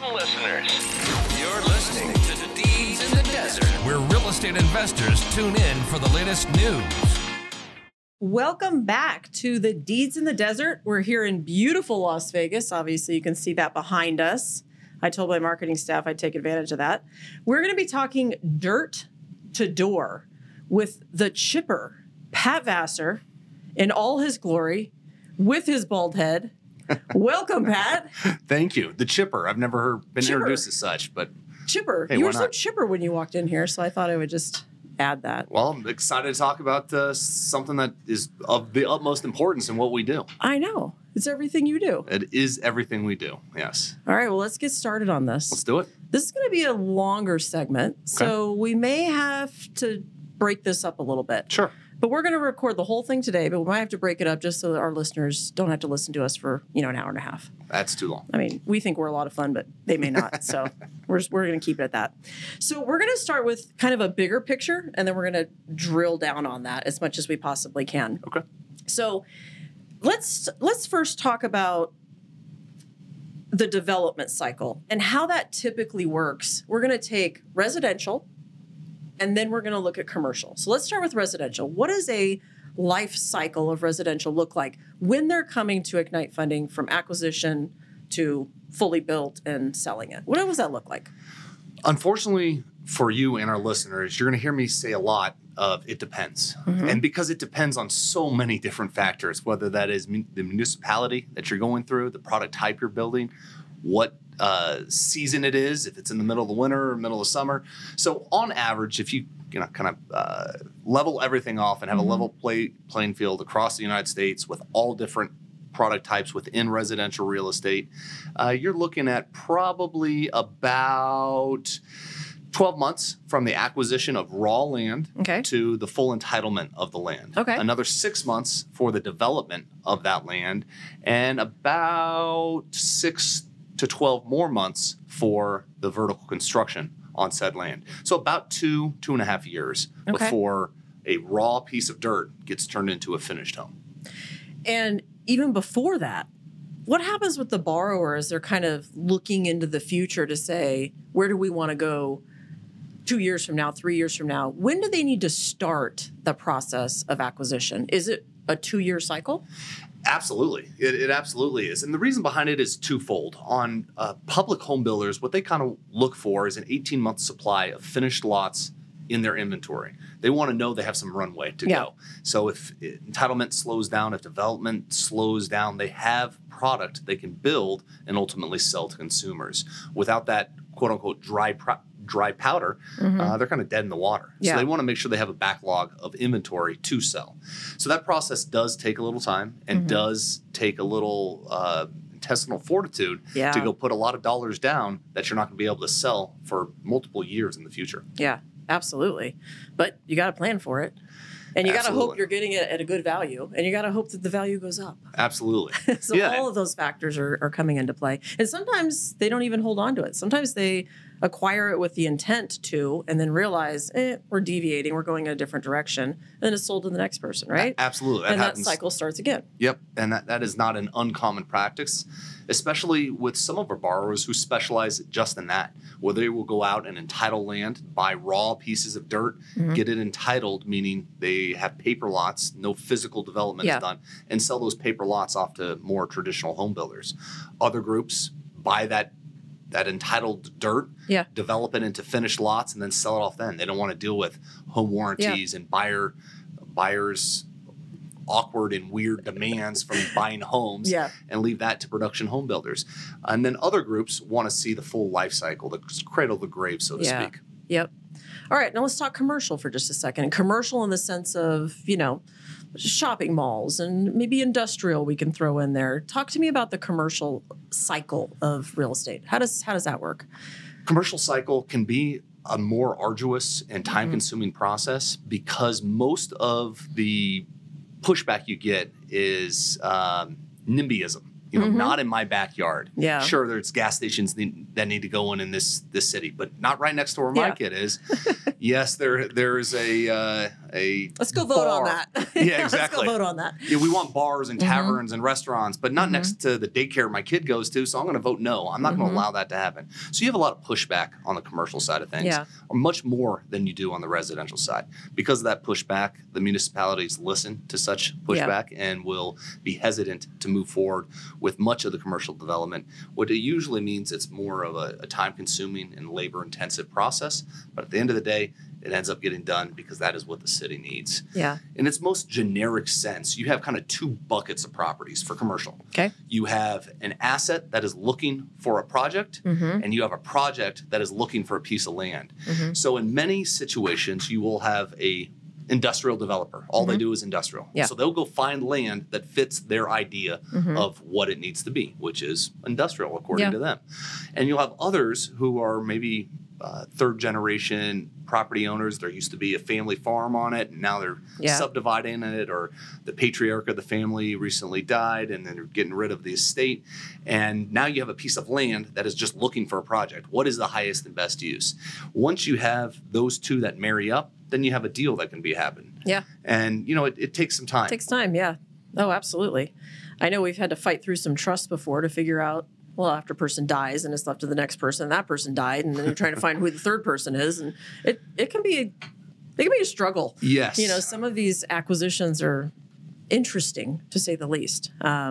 Welcome, listeners. You're listening to the Deeds in the Desert, where real estate investors tune in for the latest news. Welcome back to the Deeds in the Desert. We're here in beautiful Las Vegas. Obviously, you can see that behind us. I told my marketing staff I'd take advantage of that. We're going to be talking dirt to door with the chipper, Pat Vassar, in all his glory, with his bald head. Welcome, Pat. Thank you. The chipper. I've never been introduced as such, but chipper. Hey, You why were so not? chipper when you walked in here, so I thought I would just add that. well, I'm excited to talk about something that is of the utmost importance in what we do. I know. It's everything you do. It is everything we do. Yes. All right, well, let's get started on this. Let's do it. This is going to be a longer segment, so we may have to break this up a little bit. Sure. But we're going to record the whole thing today, but we might have to break it up just so that our listeners don't have to listen to us for, an hour and a half. That's too long. I mean, we think we're a lot of fun, but they may not. So we're going to keep it at that. So we're going to start with kind of a bigger picture, and then we're going to drill down on that as much as we possibly can. Okay. So let's first talk about the development cycle and how that typically works. We're going to take residential, and then we're going to look at commercial. So let's start with residential. What does a life cycle of residential look like when they're coming to Ignite funding from acquisition to fully built and selling it? What does that look like? Unfortunately for you and our listeners, you're going to hear me say a lot of it depends. And because it depends on so many different factors, whether that is the municipality that you're going through, the product type you're building, what season it is, if it's in the middle of the winter or middle of summer. So on average, if you kind of level everything off and have a level playing field across the United States with all different product types within residential real estate, you're looking at probably about 12 months from the acquisition of raw land to the full entitlement of the land. Okay. Another 6 months for the development of that land, and about 6 to 12 more months for the vertical construction on said land. So about 2.5 years before a raw piece of dirt gets turned into a finished home. And even before that, what happens with the borrower as they're kind of looking into the future to say, where do we want to go 2 years from now, 3 years from now? When do they need to start the process of acquisition? Is it a 2-year cycle? Absolutely. It absolutely is. And the reason behind it is twofold. On public home builders, what they kind of look for is an 18-month supply of finished lots in their inventory. They want to know they have some runway to go. So if entitlement slows down, if development slows down, they have product they can build and ultimately sell to consumers. Without that quote-unquote dry powder, they're kind of dead in the water. So they want to make sure they have a backlog of inventory to sell. So that process does take a little time and does take a little intestinal fortitude to go put a lot of dollars down that you're not going to be able to sell for multiple years in the future. Yeah, absolutely. But you got to plan for it. And you got to hope you're getting it at a good value. And you got to hope that the value goes up. Absolutely. So all of those factors are coming into play. And sometimes they don't even hold on to it. Sometimes they acquire it with the intent to and then realize, we're deviating. We're going in a different direction. And then it's sold to the next person, right? Absolutely. And that cycle starts again. Yep. And that is not an uncommon practice, especially with some of our borrowers who specialize just in that, where they will go out and entitle land, buy raw pieces of dirt, get it entitled, meaning they have paper lots, no physical development is done, and sell those paper lots off to more traditional home builders. Other groups buy that entitled dirt, develop it into finished lots, and then sell it off then. They don't want to deal with home warranties and buyers' awkward and weird demands from buying homes and leave that to production home builders. And then other groups want to see the full life cycle, the cradle to grave, so to speak. Yep. All right, now let's talk commercial for just a second. Commercial in the sense of, shopping malls and maybe industrial we can throw in there. Talk to me about the commercial cycle of real estate. How does that work? Commercial cycle can be a more arduous and time-consuming process because most of the pushback you get is NIMBYism. Not in my backyard. Yeah. Sure, there's gas stations that need to go in this city, but not right next to where my kid is. Yes, there's a Let's go vote on bar. that. Yeah, exactly. Let's go vote on that. Yeah, we want bars and taverns and restaurants, but not next to the daycare my kid goes to. So I'm going to vote no. I'm not going to allow that to happen. So you have a lot of pushback on the commercial side of things, or much more than you do on the residential side. Because of that pushback, the municipalities listen to such pushback and will be hesitant to move forward with much of the commercial development. What it usually means, it's more of a time-consuming and labor-intensive process. But at the end of the day, it ends up getting done because that is what the city needs. Yeah. In its most generic sense, you have kind of two buckets of properties for commercial. Okay. You have an asset that is looking for a project, and you have a project that is looking for a piece of land. So in many situations, you will have a industrial developer. All they do is industrial. Yeah. So they'll go find land that fits their idea of what it needs to be, which is industrial according to them. And you'll have others who are maybe third generation property owners. There used to be a family farm on it, and now they're subdividing it, or the patriarch of the family recently died and then they're getting rid of the estate. And now you have a piece of land that is just looking for a project. What is the highest and best use? Once you have those two that marry up, then you have a deal that can be happen. Yeah. And, it takes some time. It takes time, yeah. Oh, absolutely. I know we've had to fight through some trust before to figure out, well, after a person dies and it's left to the next person, that person died, and then you're trying to find who the third person is, and it can be a struggle. Yes. Some of these acquisitions are interesting, to say the least.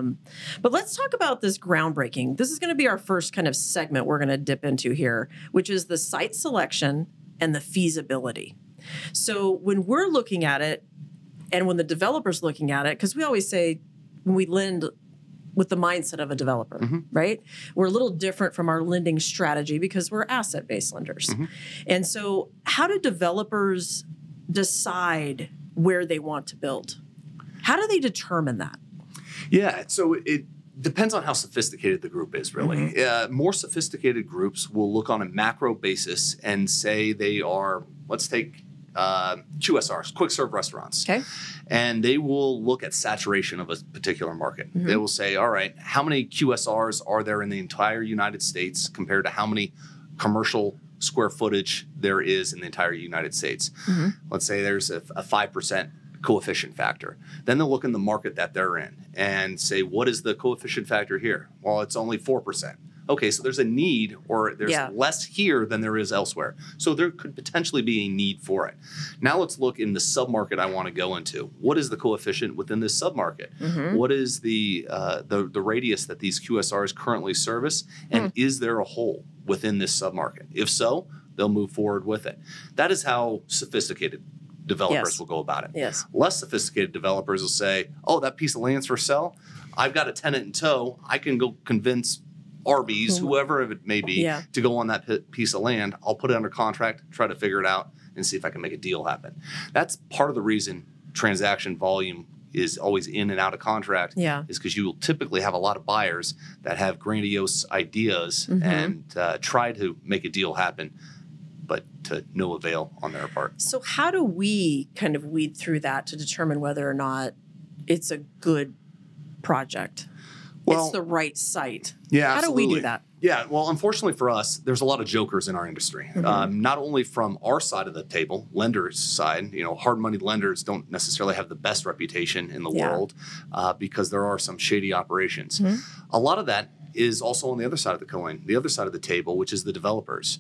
But let's talk about this groundbreaking. This is going to be our first kind of segment we're going to dip into here, which is the site selection and the feasibility. So when we're looking at it, and when the developer's looking at it, because we always say when we lend with the mindset of a developer, right? We're a little different from our lending strategy because we're asset-based lenders. And so how do developers decide where they want to build? How do they determine that? Yeah, so it depends on how sophisticated the group is, really. More sophisticated groups will look on a macro basis and say they are, let's take QSRs, quick serve restaurants. Okay. And they will look at saturation of a particular market. They will say, all right, how many QSRs are there in the entire United States compared to how many commercial square footage there is in the entire United States? Let's say there's a 5% coefficient factor. Then they'll look in the market that they're in and say, what is the coefficient factor here? Well, it's only 4%. Okay, so there's a need, or there's less here than there is elsewhere. So there could potentially be a need for it. Now let's look in the submarket I want to go into. What is the coefficient within this submarket? What is the radius that these QSRs currently service? And is there a hole within this submarket? If so, they'll move forward with it. That is how sophisticated developers will go about it. Yes. Less sophisticated developers will say, oh, that piece of land's for sale. I've got a tenant in tow. I can go convince Arby's, whoever it may be, to go on that piece of land. I'll put it under contract, try to figure it out, and see if I can make a deal happen. That's part of the reason transaction volume is always in and out of contract, is because you will typically have a lot of buyers that have grandiose ideas and try to make a deal happen, but to no avail on their part. So how do we kind of weed through that to determine whether or not it's a good project? Well, it's the right site. Yeah, How do we do that? Yeah, well, unfortunately for us, there's a lot of jokers in our industry. Not only from our side of the table, lenders' side. Hard money lenders don't necessarily have the best reputation in the world because there are some shady operations. A lot of that is also on the other side of the coin, the other side of the table, which is the developers.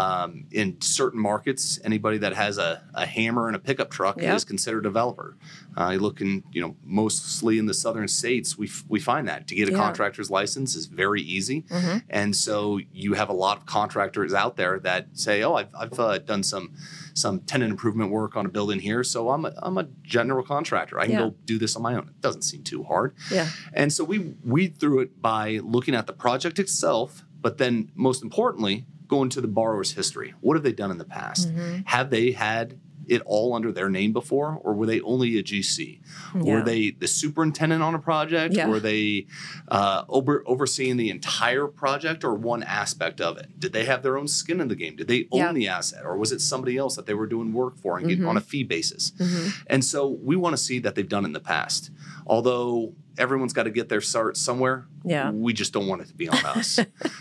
In certain markets, anybody that has a hammer and a pickup truck is considered a developer. You look in, mostly in the southern states, we find that to get a contractor's license is very easy, and so you have a lot of contractors out there that say, "Oh, I've done some tenant improvement work on a building here, so I'm a general contractor. I can go do this on my own." It doesn't seem too hard. And so we weed through it by looking at the project itself, but then most importantly, going to the borrower's history. What have they done in the past? Have they had it all under their name before, or were they only a GC? Were they the superintendent on a project? Were they overseeing the entire project or one aspect of it? Did they have their own skin in the game? Did they own the asset, or was it somebody else that they were doing work for and getting on a fee basis? And so we want to see that they've done it in the past. Although everyone's got to get their start somewhere. Yeah. We just don't want it to be on us.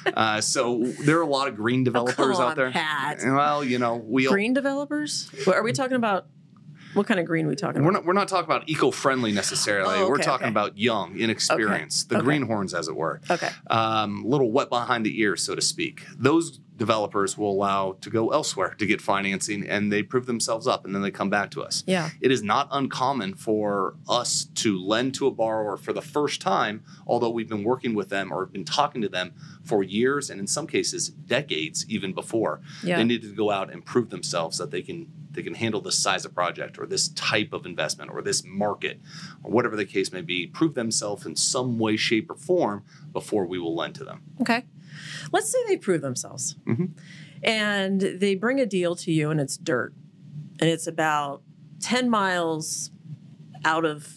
So there are a lot of green developers out there. Pat. Well, Green developers? Are we talking about? What kind of green are we talking about? We're not talking about eco-friendly necessarily. Oh, okay, we're talking okay. about young, inexperienced, the greenhorns, as it were. Okay. Little wet behind the ears, so to speak. Those developers will allow to go elsewhere to get financing, and they prove themselves up, and then they come back to us. Yeah. It is not uncommon for us to lend to a borrower for the first time, although we've been working with them or been talking to them for years, and in some cases, decades even before. Yeah. They need to go out and prove themselves that they can handle this size of project or this type of investment or this market or whatever the case may be, prove themselves in some way, shape, or form before we will lend to them. Okay. Let's say they prove themselves Mhm. and they bring a deal to you and it's dirt and it's about 10 miles out of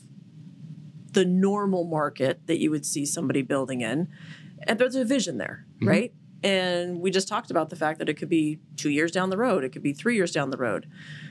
the normal market that you would see somebody building in. And there's a vision there, right? And we just talked about the fact that it could be 2 years down the road. It could be 3 years down the road.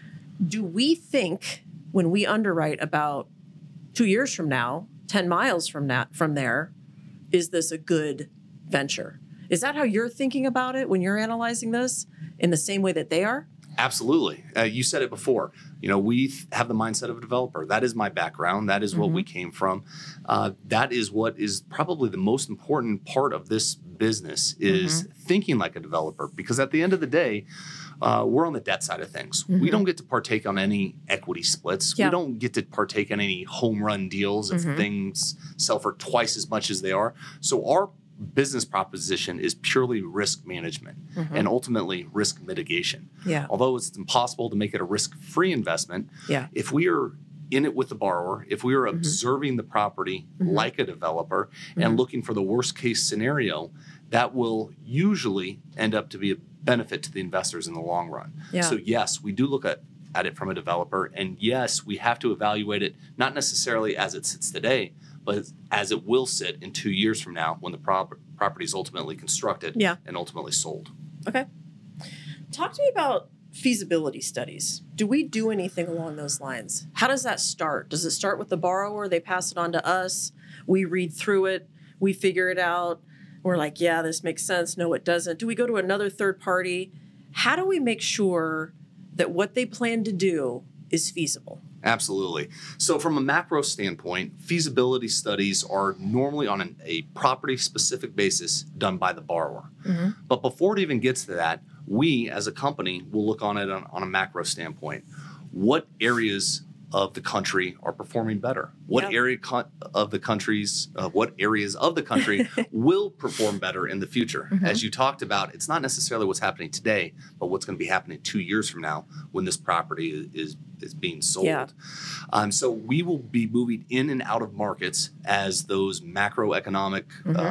Do we think when we underwrite about 2 years from now, 10 miles from there, is this a good venture? Is that how you're thinking about it when you're analyzing this in the same way that they are? Absolutely. You said it before. We have the mindset of a developer. That is my background. That is what we came from. That is what is probably the most important part of this business is thinking like a developer. Because at the end of the day, we're on the debt side of things. We don't get to partake on any equity splits. Yeah. We don't get to partake in any home run deals if things sell for twice as much as they are. So our business proposition is purely risk management and ultimately risk mitigation. Yeah. Although it's impossible to make it a risk-free investment, Yeah. if we are in it with the borrower, if we are observing the property like a developer and looking for the worst case scenario, that will usually end up to be a benefit to the investors in the long run. Yeah. So yes, we do look at it from a developer, and yes, we have to evaluate it not necessarily as it sits today, but as it will sit in 2 years from now when the property is ultimately constructed and ultimately sold. Okay. Talk to me about feasibility studies. Do we do anything along those lines? How does that start? Does it start with the borrower? They pass it on to us. We read through it. We figure it out. We're like, yeah, this makes sense. No, it doesn't. Do we go to another third party? How do we make sure that what they plan to do is feasible? Absolutely. So from a macro standpoint, feasibility studies are normally on a property-specific basis done by the borrower. But before it even gets to that, we as a company will look on it on a macro standpoint. What areas of the country are performing better? What areas of the country will perform better in the future? As you talked about, it's not necessarily what's happening today, but what's going to be happening 2 years from now when this property is being sold. Yeah. So we will be moving in and out of markets as those macroeconomic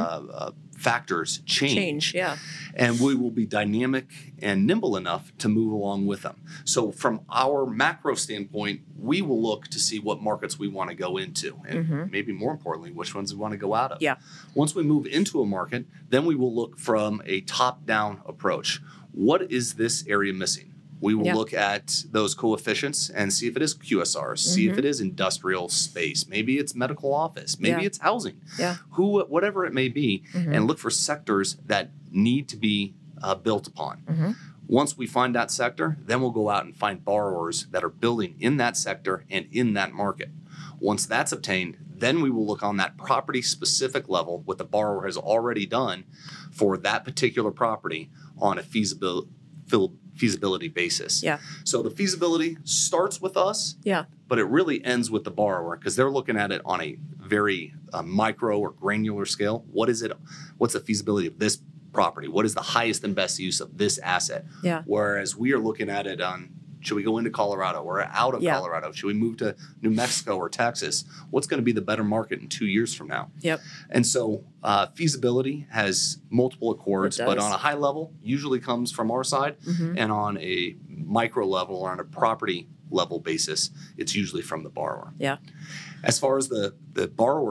factors change. Yeah. And we will be dynamic and nimble enough to move along with them. So from our macro standpoint, we will look to see what markets we want to go into and maybe more importantly, which ones we want to go out of. Yeah. Once we move into a market, then we will look from a top-down approach. What is this area missing? We will look at those coefficients and see if it is QSRs, see if it is industrial space. Maybe it's medical office. Maybe it's housing. Yeah. Whatever it may be, and look for sectors that need to be built upon. Once we find that sector, then we'll go out and find borrowers that are building in that sector and in that market. Once that's obtained, then we will look on that property-specific level, what the borrower has already done for that particular property on a feasibility basis. Yeah. So the feasibility starts with us, but it really ends with the borrower because they're looking at it on a very micro or granular scale. What's the feasibility of this property? What is the highest and best use of this asset? Yeah. Whereas we are looking at it on, should we go into Colorado or out of Colorado? Should we move to New Mexico or Texas? What's going to be the better market in 2 years from now? Yep. And so feasibility has multiple accords, but on a high level, usually comes from our side. And on a micro level or on a property level basis, it's usually from the borrower. Yeah. As far as the borrower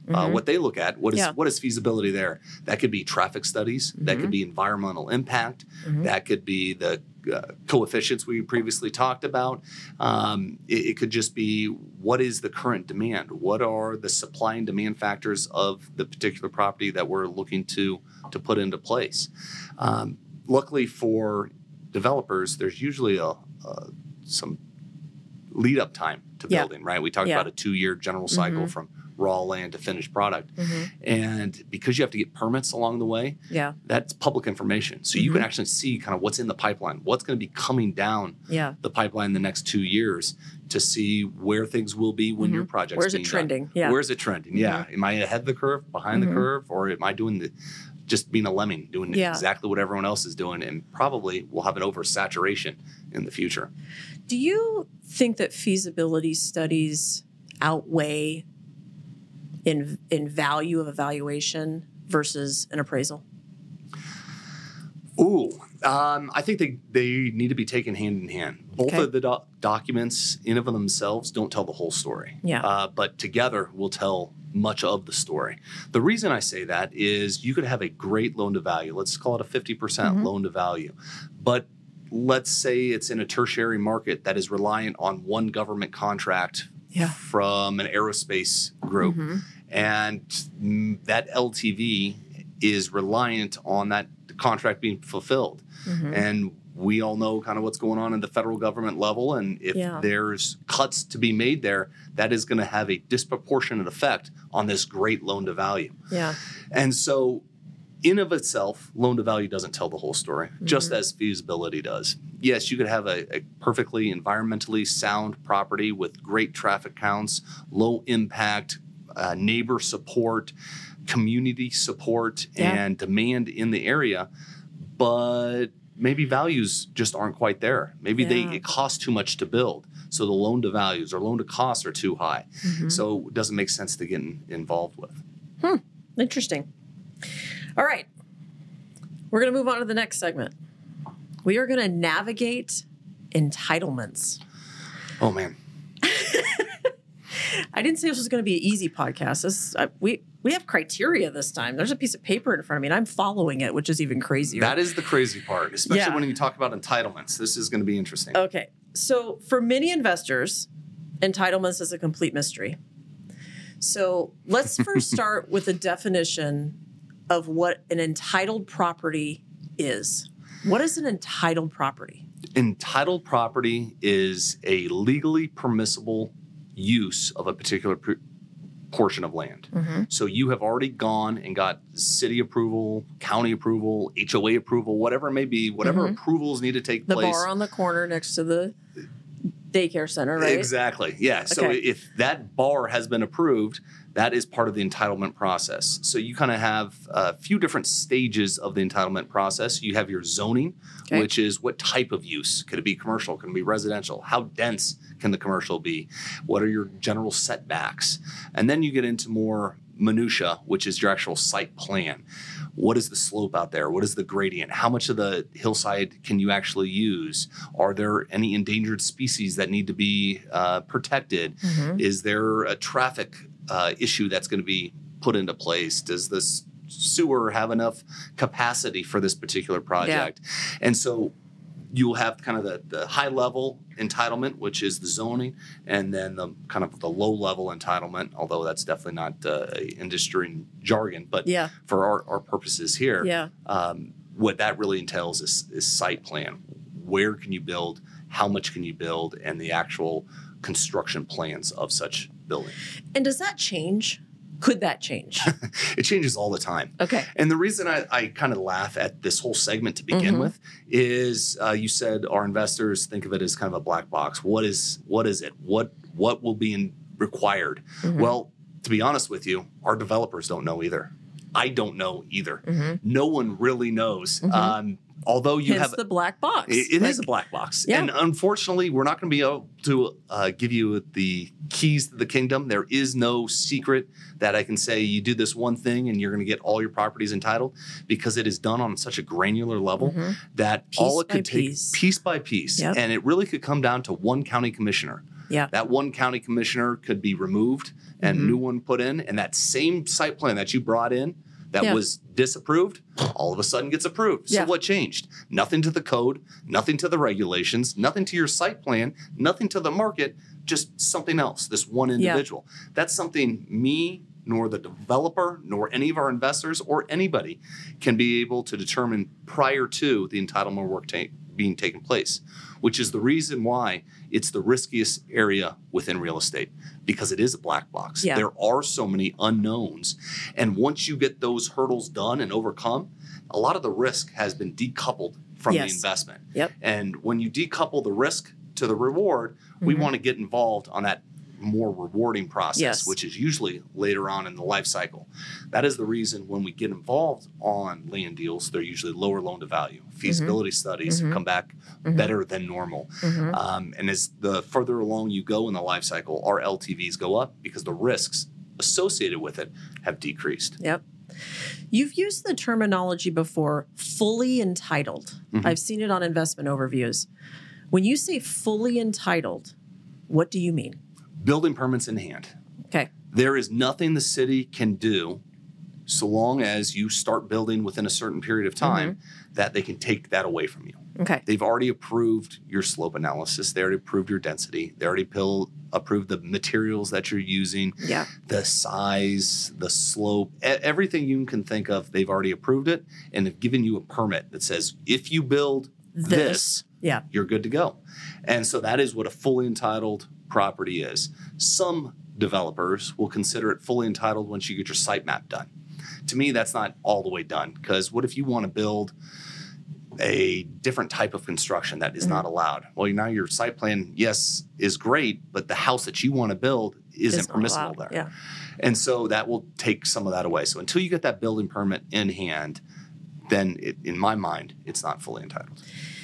what they look at. What is feasibility there? That could be traffic studies. That could be environmental impact. That could be the coefficients we previously talked about. It could just be, what is the current demand? What are the supply and demand factors of the particular property that we're looking to put into place? Luckily for developers, there's usually some lead up time to building, right? We talked about a 2-year general cycle from raw land to finished product. And because you have to get permits along the way, that's public information. So you can actually see kind of what's in the pipeline, what's going to be coming down the pipeline the next 2 years to see where things will be when your project's Where's being it trending? done. Yeah. Where's it trending? Yeah. Am I ahead of the curve, behind the curve, or am I doing just being a lemming, doing exactly what everyone else is doing, and probably we'll have an oversaturation in the future. Do you think that feasibility studies outweigh in value of evaluation versus an appraisal? I think they need to be taken hand in hand. Both of the documents in of themselves don't tell the whole story. But together will tell much of the story. The reason I say that is you could have a great loan to value. Let's call it a 50% loan to value. But let's say it's in a tertiary market that is reliant on one government contract from an aerospace group. And that LTV is reliant on that contract being fulfilled. And we all know kind of what's going on in the federal government level. And if there's cuts to be made there, that is going to have a disproportionate effect on this great loan to value. And so in of itself, loan to value doesn't tell the whole story, just as feasibility does. Yes, you could have a perfectly environmentally sound property with great traffic counts, low impact, neighbor support, community support, and demand in the area, but maybe values just aren't quite there. Maybe it costs too much to build, so the loan to values or loan to costs are too high. So it doesn't make sense to get involved with. Interesting. All right. We're going to move on to the next segment. We are going to navigate entitlements. Oh, man. I didn't say this was going to be an easy podcast. We have criteria this time. There's a piece of paper in front of me, and I'm following it, which is even crazier. That is the crazy part, especially when you talk about entitlements. This is going to be interesting. Okay. So for many investors, entitlements is a complete mystery. So let's first start with a definition of what an entitled property is. What is an entitled property? Entitled property is a legally permissible use of a particular portion of land. So you have already gone and got city approval, county approval, HOA approval, whatever it may be, whatever approvals need to take place. The bar on the corner next to the daycare center, right? Exactly. Yeah. So if that bar has been approved, that is part of the entitlement process. So you kind of have a few different stages of the entitlement process. You have your zoning, which is what type of use. Could it be commercial? Can it be residential? How dense can the commercial be? What are your general setbacks? And then you get into more minutia, which is your actual site plan. What is the slope out there? What is the gradient? How much of the hillside can you actually use? Are there any endangered species that need to be protected? Is there a traffic issue that's going to be put into place? Does this sewer have enough capacity for this particular project? And so you'll have kind of the high level entitlement, which is the zoning, and then the kind of the low level entitlement, although that's definitely not industry jargon, but for our purposes here, what that really entails is site plan. Where can you build? How much can you build? And the actual construction plans of such building. And does that change? Could that change? It changes all the time. Okay. And the reason I kind of laugh at this whole segment to begin with is you said our investors think of it as kind of a black box. What is it? What will be required? Well, to be honest with you, our developers don't know either. I don't know either. No one really knows. Although you have the black box. It is a black box. And unfortunately, we're not going to be able to give you the keys to the kingdom. There is no secret that I can say you do this one thing and you're going to get all your properties entitled, because it is done on such a granular level that all it could take piece by piece. And it really could come down to one county commissioner Yeah. That one county commissioner could be removed and new one put in, and that same site plan that you brought in that was disapproved, all of a sudden gets approved. So what changed? Nothing to the code, nothing to the regulations, nothing to your site plan, nothing to the market, just something else, this one individual. That's something me, nor the developer, nor any of our investors, or anybody can be able to determine prior to the entitlement work being taken place, which is the reason why it's the riskiest area within real estate, because it is a black box. Yeah. There are so many unknowns. And once you get those hurdles done and overcome, a lot of the risk has been decoupled from the investment. Yep. And when you decouple the risk to the reward, we want to get involved on that more rewarding process, which is usually later on in the life cycle. That is the reason when we get involved on land deals, they're usually lower loan to value. Feasibility studies come back better than normal. And as the further along you go in the life cycle, our LTVs go up because the risks associated with it have decreased. Yep. You've used the terminology before, fully entitled. I've seen it on investment overviews. When you say fully entitled, what do you mean? Building permits in hand. Okay. There is nothing the city can do so long as you start building within a certain period of time that they can take that away from you. Okay. They've already approved your slope analysis. They already approved your density. They already approved the materials that you're using, the size, the slope, everything you can think of. They've already approved it and have given you a permit that says if you build this, you're good to go. And so that is what a fully entitled property is. Some developers will consider it fully entitled once you get your site map done. To me, that's not all the way done, because what if you want to build a different type of construction that is not allowed? Well, now your site plan, yes, is great, but the house that you want to build isn't permissible there. Yeah. And so that will take some of that away. So until you get that building permit in hand, then in my mind, it's not fully entitled.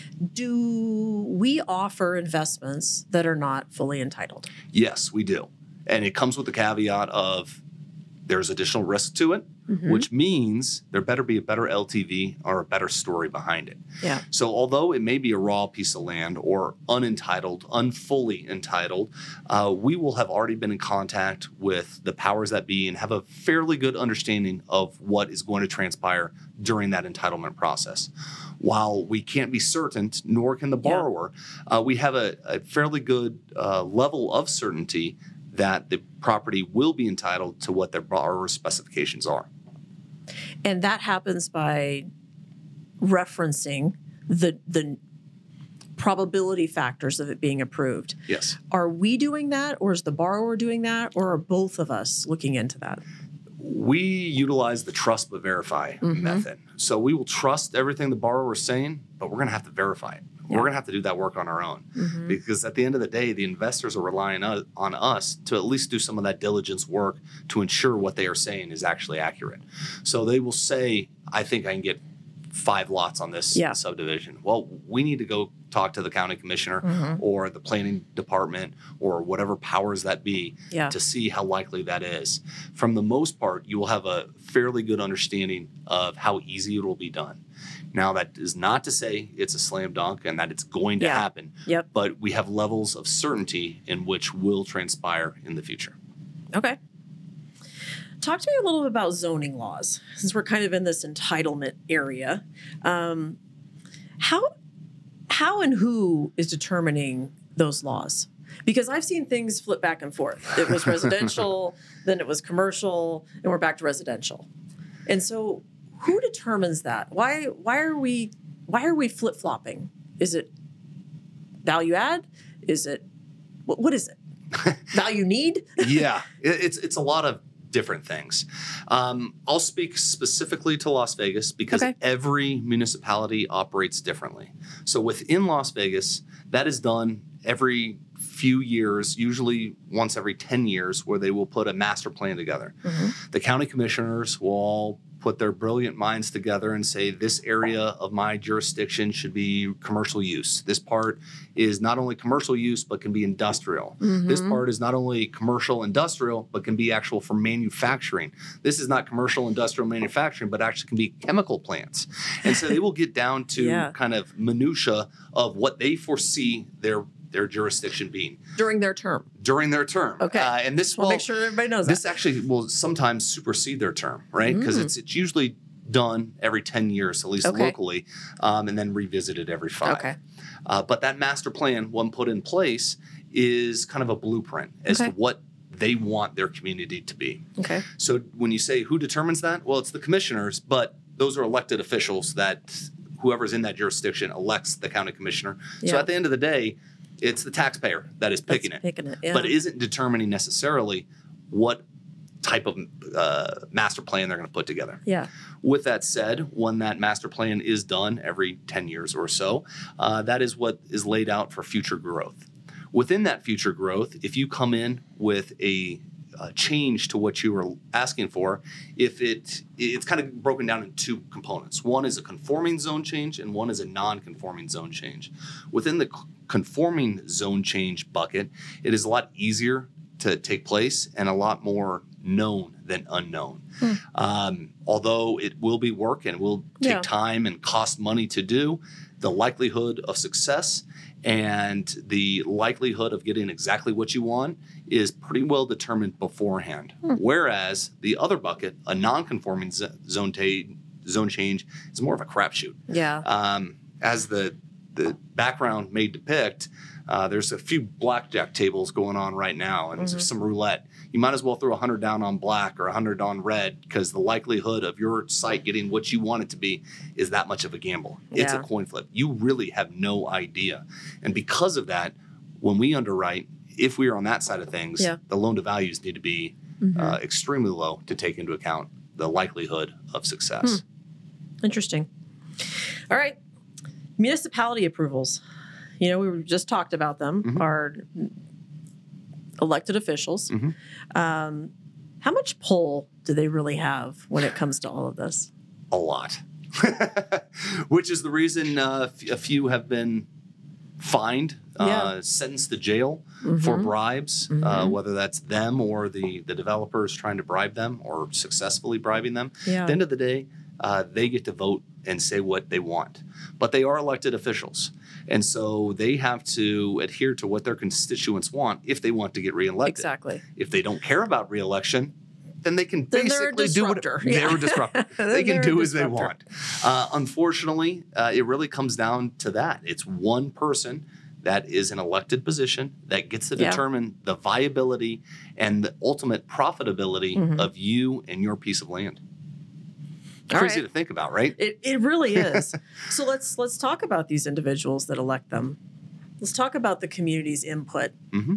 Do we offer investments that are not fully entitled? Yes, we do. And it comes with the caveat of there's additional risk to it, which means there better be a better LTV or a better story behind it. Yeah. So although it may be a raw piece of land or unentitled, unfully entitled, we will have already been in contact with the powers that be and have a fairly good understanding of what is going to transpire during that entitlement process. While we can't be certain, nor can the borrower, we have a fairly good level of certainty that the property will be entitled to what their borrower specifications are. And that happens by referencing the probability factors of it being approved. Yes. Are we doing that, or is the borrower doing that, or are both of us looking into that? We utilize the trust but verify method. So we will trust everything the borrower is saying, but we're going to have to verify it. We're going to have to do that work on our own, because at the end of the day, the investors are relying on us to at least do some of that diligence work to ensure what they are saying is actually accurate. So they will say, I think I can get 5 lots on this subdivision. Well, we need to go talk to the county commissioner or the planning department or whatever powers that be to see how likely that is. From the most part, you will have a fairly good understanding of how easy it will be done. Now, that is not to say it's a slam dunk and that it's going to happen, but we have levels of certainty in which will transpire in the future. Okay. Talk to me a little bit about zoning laws, since we're kind of in this entitlement area. How and who is determining those laws? Because I've seen things flip back and forth. It was residential, then it was commercial, and we're back to residential. And so who determines that? Why are we flip-flopping? Is it value add? Is it what is it? Value need? Yeah, it's a lot of different things. I'll speak specifically to Las Vegas because every municipality operates differently. So within Las Vegas, that is done every few years, usually once every 10 years, where they will put a master plan together. The county commissioners will all put their brilliant minds together and say, this area of my jurisdiction should be commercial use. This part is not only commercial use, but can be industrial. This part is not only commercial industrial, but can be actual for manufacturing. This is not commercial industrial manufacturing, but actually can be chemical plants. And so they will get down to kind of minutia of what they foresee their their jurisdiction being During their term. Okay. And this will make sure everybody knows this that. actually will sometimes supersede their term, right? Because it's usually done every 10 years, at least locally, and then revisited every 5. Okay. But that master plan, when put in place, is kind of a blueprint as to what they want their community to be. Okay. So when you say who determines that, well, it's the commissioners, but those are elected officials that whoever's in that jurisdiction elects the county commissioner. So at the end of the day, it's the taxpayer that is picking it, but isn't determining necessarily what type of master plan they're going to put together. Yeah. With that said, when that master plan is done every 10 years or so, that is what is laid out for future growth. Within that future growth, if you come in with a change to what you were asking for, if it's kind of broken down in 2 components. One is a conforming zone change and one is a non-conforming zone change. Within the conforming zone change bucket, it is a lot easier to take place and a lot more known than unknown. Although it will be work and will take time and cost money to do, the likelihood of success and the likelihood of getting exactly what you want is pretty well determined beforehand. Whereas the other bucket, a non-conforming zone change, is more of a crapshoot. Yeah. As the background may depict, there's a few blackjack tables going on right now, and there's some roulette. You might as well throw 100 down on black or 100 on red because the likelihood of your site getting what you want it to be is that much of a gamble. It's a coin flip. You really have no idea. And because of that, when we underwrite, if we are on that side of things, the loan to values need to be extremely low to take into account the likelihood of success. Interesting. All right. Municipality approvals. We just talked about them, are elected officials. How much pull do they really have when it comes to all of this? A lot. Which is the reason a few have been fined, sentenced to jail for bribes, whether that's them or the developers trying to bribe them or successfully bribing them. At the end of the day, they get to vote and say what they want. But they are elected officials. And so they have to adhere to what their constituents want if they want to get reelected. Exactly. If they don't care about reelection, then they can basically do what they're a disruptor. They can do as they want. Unfortunately, it really comes down to that. It's one person that is an elected position that gets to determine the viability and the ultimate profitability of you and your piece of land. Crazy to think about, right? It really is. So let's talk about these individuals that elect them. Let's talk about the community's input.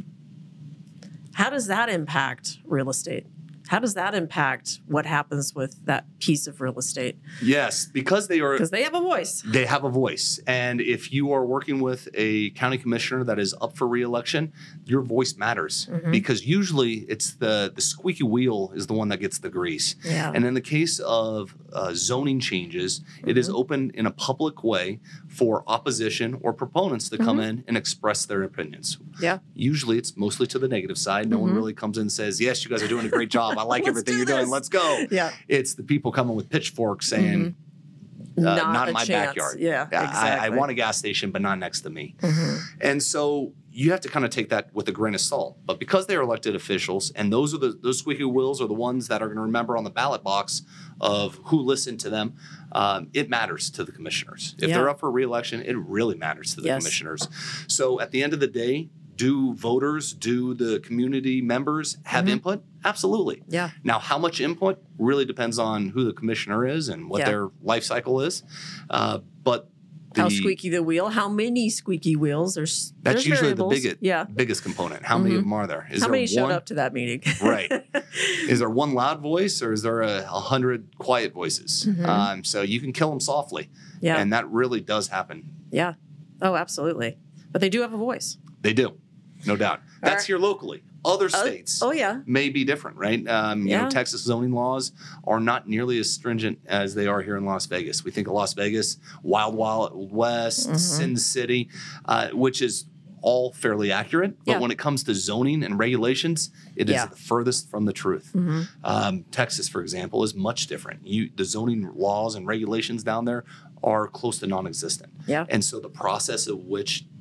How does that impact real estate? How does that impact what happens with that piece of real estate? Yes, because they have a voice. They have a voice. And if you are working with a county commissioner that is up for reelection, your voice matters because usually it's the squeaky wheel is the one that gets the grease. Yeah. And in the case of zoning changes, it is open in a public way for opposition or proponents to come in and express their opinions. Yeah. Usually it's mostly to the negative side. No one really comes in and says, yes, you guys are doing a great job. I like everything you're doing. Let's go. Yeah. It's the people coming with pitchforks saying, not in my backyard. Yeah, exactly. I want a gas station, but not next to me. And so you have to kind of take that with a grain of salt. But because they are elected officials, and those squeaky wheels are the ones that are going to remember on the ballot box of who listened to them, it matters to the commissioners. If they're up for re-election, it really matters to the commissioners. So at the end of the day, do voters, do the community members have input? Absolutely. Yeah. Now, how much input really depends on who the commissioner is and what their life cycle is. But how squeaky the wheel? How many squeaky wheels? There's usually variables. the biggest component. How many of them are there? How many showed up to that meeting? Right. Is there one loud voice or is there 100 quiet voices? So you can kill them softly. Yeah. And that really does happen. Yeah. Oh, absolutely. But they do have a voice. They do. No doubt. That's here locally. Other states may be different, right? You know, Texas zoning laws are not nearly as stringent as they are here in Las Vegas. We think of Las Vegas, Wild Wild West, Sin City, which is all fairly accurate. But when it comes to zoning and regulations, it is the furthest from the truth. Texas, for example, is much different. The zoning laws and regulations down there are close to non-existent. Yeah. And so the process of which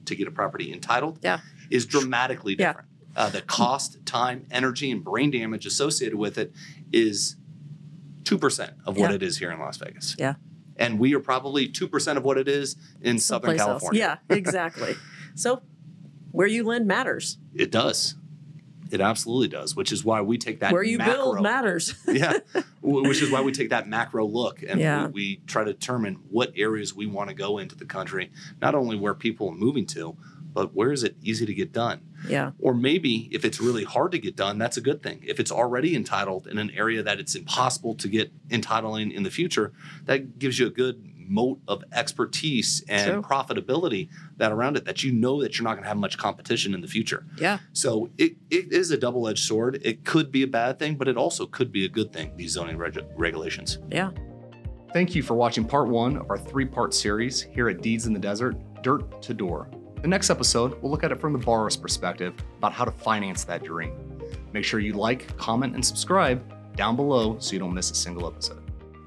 to get a property entitled Yeah. is dramatically Yeah. different. The cost, time, energy, and brain damage associated with it is 2% of what Yeah. it is here in Las Vegas. Yeah. And we are probably 2% of what it is in Southern Someplace else. California. Yeah, exactly. So where you lend matters. It does. It absolutely does, which is why we take that Where you macro, build matters. yeah, which is why we take that macro look and Yeah. we try to determine what areas we want to go into the country, not only where people are moving to, but where is it easy to get done? Yeah. Or maybe if it's really hard to get done, that's a good thing. If it's already entitled in an area that it's impossible to get entitling in the future, that gives you a good moat of expertise and True. profitability that around it, that you know that you're not going to have much competition in the future. Yeah. So it is a double-edged sword. It could be a bad thing, but it also could be a good thing, these zoning regulations. Yeah. Thank you for watching part 1 of our 3-part series here at Deeds in the Desert, Dirt to Door. The next episode, we'll look at it from the borrower's perspective about how to finance that dream. Make sure you like, comment, and subscribe down below so you don't miss a single episode.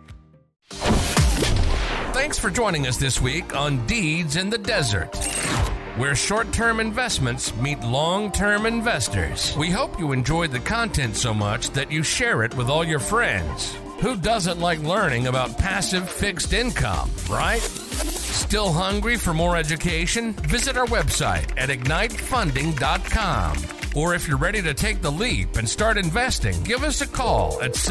Thanks for joining us this week on Deeds in the Desert, where short-term investments meet long-term investors. We hope you enjoyed the content so much that you share it with all your friends. Who doesn't like learning about passive fixed income, right? Still hungry for more education? Visit our website at ignitefunding.com. Or if you're ready to take the leap and start investing, give us a call at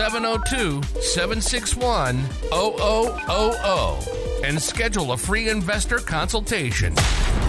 702-761-0000 and schedule a free investor consultation.